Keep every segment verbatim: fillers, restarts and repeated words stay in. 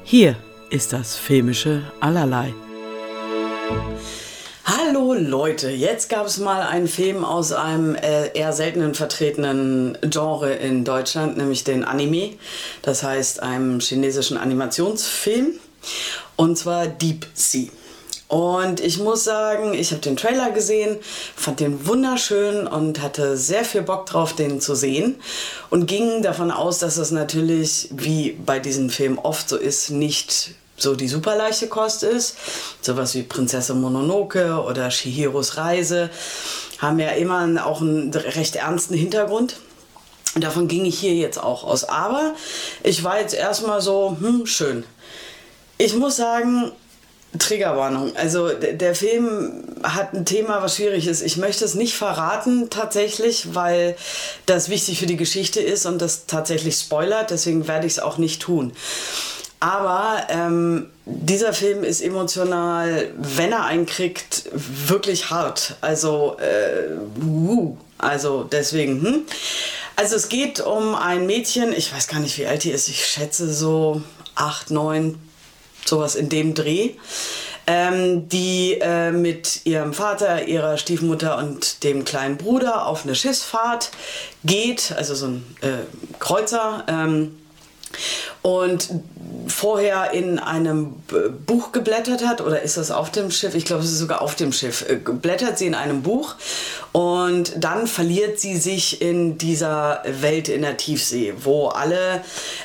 Hier ist das filmische Allerlei. Hallo Leute, jetzt gab es mal einen Film aus einem äh, eher seltenen vertretenen Genre in Deutschland, nämlich den Anime. Das heißt einem chinesischen Animationsfilm, und zwar Deep Sea. Und ich muss sagen, ich habe den Trailer gesehen, fand den wunderschön und hatte sehr viel Bock drauf, den zu sehen. Und ging davon aus, dass es natürlich, wie bei diesem Film oft so ist, nicht so die super leichte Kost ist. Sowas wie Prinzessin Mononoke oder Chihiros Reise haben ja immer auch einen recht ernsten Hintergrund. Und davon ging ich hier jetzt auch aus. Aber ich war jetzt erstmal so, hm, schön. Ich muss sagen, Triggerwarnung. Also der Film hat ein Thema, was schwierig ist. Ich möchte es nicht verraten tatsächlich, weil das wichtig für die Geschichte ist und das tatsächlich spoilert. Deswegen werde ich es auch nicht tun. Aber ähm, dieser Film ist emotional, wenn er einen kriegt, wirklich hart. Also, äh, uh, also deswegen. Hm. Also es geht um ein Mädchen, ich weiß gar nicht, wie alt die ist. Ich schätze so acht, neun, sowas in dem Dreh, ähm, die äh, mit ihrem Vater, ihrer Stiefmutter und dem kleinen Bruder auf eine Schiffsfahrt geht, also so ein äh, Kreuzer, ähm, und vorher in einem Buch geblättert hat, oder ist das auf dem Schiff? Ich glaube, es ist sogar auf dem Schiff. Blättert sie in einem Buch und dann verliert sie sich in dieser Welt in der Tiefsee, wo alle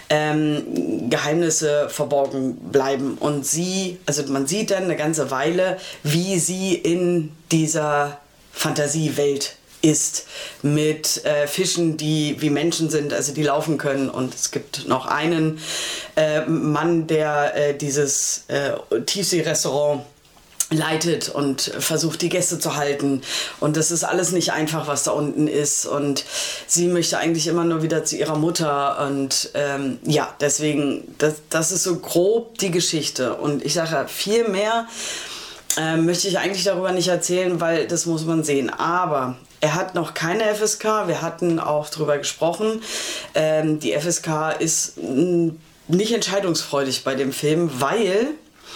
ähm, Geheimnisse verborgen bleiben. Und sie, also man sieht dann eine ganze Weile, wie sie in dieser Fantasiewelt ist, mit äh, Fischen, die wie Menschen sind, also die laufen können. Und es gibt noch einen äh, Mann, der äh, dieses äh, Tiefsee-Restaurant leitet und versucht, die Gäste zu halten. Und das ist alles nicht einfach, was da unten ist. Und sie möchte eigentlich immer nur wieder zu ihrer Mutter. Und ähm, ja, deswegen, das, das ist so grob die Geschichte. Und ich sage ja, viel mehr ähm, möchte ich eigentlich darüber nicht erzählen, weil das muss man sehen. Aber er hat noch keine F S K, wir hatten auch drüber gesprochen. Ähm, die F S K ist n- nicht entscheidungsfreudig bei dem Film, weil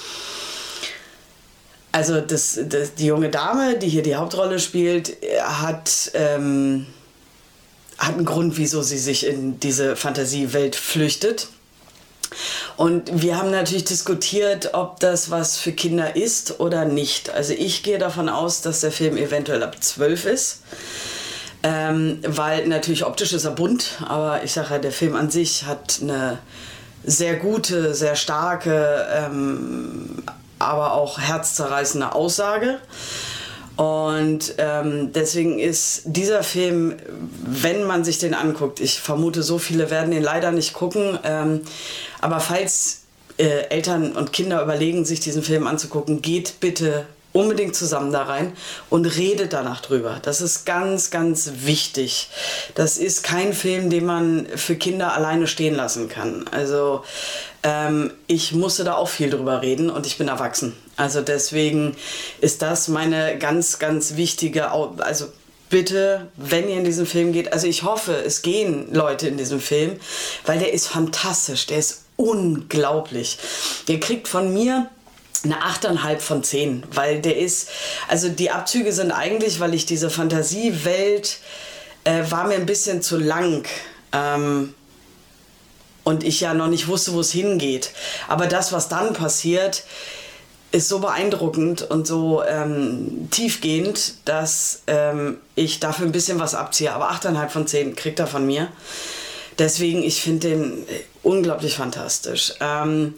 also das, das, die junge Dame, die hier die Hauptrolle spielt, hat, ähm, hat einen Grund, wieso sie sich in diese Fantasiewelt flüchtet. Und wir haben natürlich diskutiert, ob das was für Kinder ist oder nicht. Also ich gehe davon aus, dass der Film eventuell ab zwölf ist. Ähm, weil natürlich optisch ist er bunt, aber ich sage ja, der Film an sich hat eine sehr gute, sehr starke, ähm, aber auch herzzerreißende Aussage. Und ähm, deswegen ist dieser Film, wenn man sich den anguckt, ich vermute, so viele werden den leider nicht gucken, ähm, aber falls äh, Eltern und Kinder überlegen, sich diesen Film anzugucken, geht bitte unbedingt zusammen da rein und redet danach drüber. Das ist ganz, ganz wichtig. Das ist kein Film, den man für Kinder alleine stehen lassen kann. Also ähm, ich musste da auch viel drüber reden und ich bin erwachsen. Also deswegen ist das meine ganz, ganz wichtige, also bitte, wenn ihr in diesen Film geht, also ich hoffe, es gehen Leute in diesem Film, weil der ist fantastisch, der ist unglaublich. Der kriegt von mir eine acht Komma fünf von zehn, weil der ist, also die Abzüge sind eigentlich, weil ich diese Fantasiewelt äh, war mir ein bisschen zu lang ähm, und ich ja noch nicht wusste, wo es hingeht. Aber das, was dann passiert, ist so beeindruckend und so ähm, tiefgehend, dass ähm, ich dafür ein bisschen was abziehe. Aber acht Komma fünf von zehn kriegt er von mir. Deswegen, ich finde den unglaublich fantastisch. Ähm,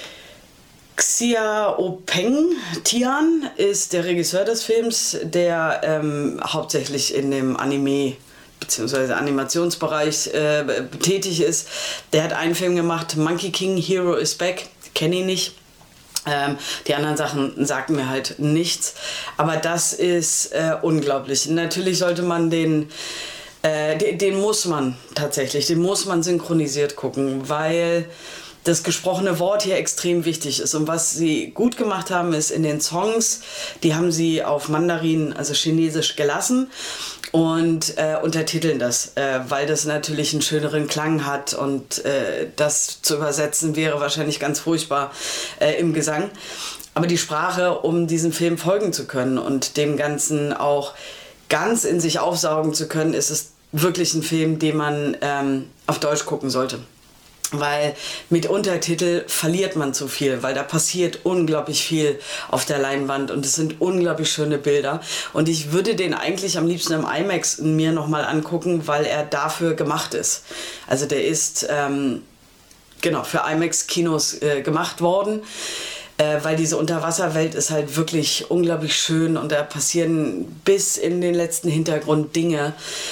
Xiaopeng Tian ist der Regisseur des Films, der ähm, hauptsächlich in dem Anime bzw. Animationsbereich äh, tätig ist. Der hat einen Film gemacht, Monkey King, Hero is Back, kenne ihn nicht. Ähm, die anderen Sachen sagten mir halt nichts, aber das ist äh, unglaublich. Natürlich sollte man den, äh, den, den muss man tatsächlich, den muss man synchronisiert gucken, weil das gesprochene Wort hier extrem wichtig ist. Und was sie gut gemacht haben, ist in den Songs, die haben sie auf Mandarin, also Chinesisch, gelassen und äh, untertiteln das, äh, weil das natürlich einen schöneren Klang hat und äh, das zu übersetzen wäre wahrscheinlich ganz furchtbar äh, im Gesang. Aber die Sprache, um diesem Film folgen zu können und dem Ganzen auch ganz in sich aufsaugen zu können, ist es wirklich ein Film, den man ähm, auf Deutsch gucken sollte. Weil mit Untertitel verliert man zu viel, weil da passiert unglaublich viel auf der Leinwand und es sind unglaublich schöne Bilder. Und ich würde den eigentlich am liebsten im IMAX mir nochmal angucken, weil er dafür gemacht ist. Also der ist ähm, genau für IMAX-Kinos äh, gemacht worden. Äh, weil diese Unterwasserwelt ist halt wirklich unglaublich schön und da passieren bis in den letzten Hintergrund Dinge,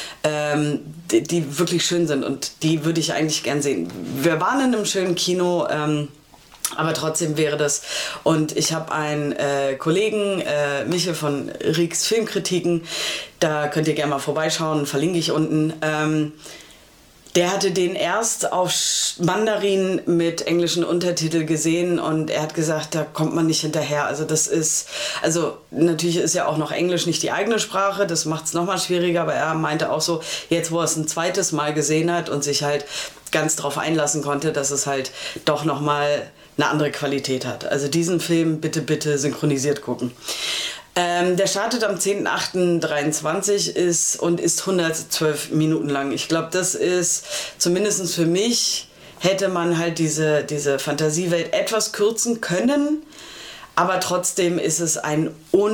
ähm, die, die wirklich schön sind und die würde ich eigentlich gern sehen. Wir waren in einem schönen Kino, ähm, aber trotzdem wäre das. Und ich habe einen äh, Kollegen, äh, Michel von Rieks Filmkritiken, da könnt ihr gerne mal vorbeischauen, verlinke ich unten. Ähm, Der hatte den erst auf Mandarin mit englischen Untertiteln gesehen und er hat gesagt, da kommt man nicht hinterher. Also das ist, also natürlich ist ja auch noch Englisch nicht die eigene Sprache, das macht es nochmal schwieriger, aber er meinte auch so, jetzt wo er es ein zweites Mal gesehen hat und sich halt ganz drauf einlassen konnte, dass es halt doch nochmal eine andere Qualität hat. Also diesen Film bitte, bitte synchronisiert gucken. Ähm, der startet am zehnten achten dreiundzwanzig ist und ist hundertzwölf Minuten lang. Ich glaube, das ist zumindest für mich, hätte man halt diese, diese Fantasiewelt etwas kürzen können, aber trotzdem ist es ein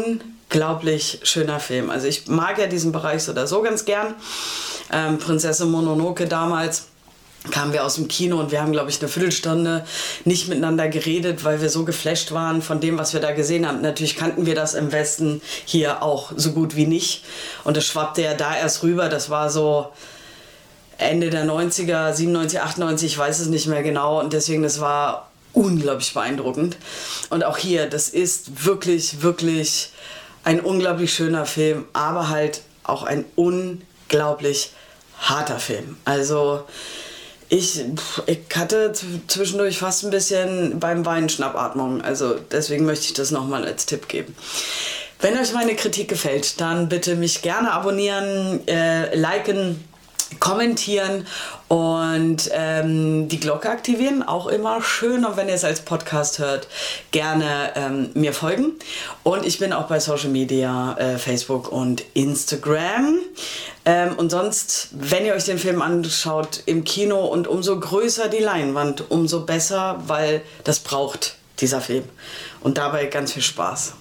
unglaublich schöner Film. Also ich mag ja diesen Bereich so oder so ganz gern. Ähm, Prinzessin Mononoke damals. Kamen wir aus dem Kino und wir haben, glaube ich, eine Viertelstunde nicht miteinander geredet, weil wir so geflasht waren von dem, was wir da gesehen haben. Natürlich kannten wir das im Westen hier auch so gut wie nicht. Und das schwappte ja da erst rüber. Das war so Ende der neunziger, siebenundneunzig, achtundneunzig, ich weiß es nicht mehr genau. Und deswegen, das war unglaublich beeindruckend. Und auch hier, das ist wirklich, wirklich ein unglaublich schöner Film, aber halt auch ein unglaublich harter Film. Also Ich, ich hatte zwischendurch fast ein bisschen beim Weinen Schnappatmung, also deswegen möchte ich das nochmal als Tipp geben. Wenn euch meine Kritik gefällt, dann bitte mich gerne abonnieren, äh, liken, kommentieren und ähm, die Glocke aktivieren, auch immer schön. Und wenn ihr es als Podcast hört, gerne ähm, mir folgen. Und ich bin auch bei Social Media, äh, Facebook und Instagram. Ähm, und sonst, wenn ihr euch den Film anschaut im Kino und umso größer die Leinwand, umso besser, weil das braucht dieser Film. Und dabei ganz viel Spaß.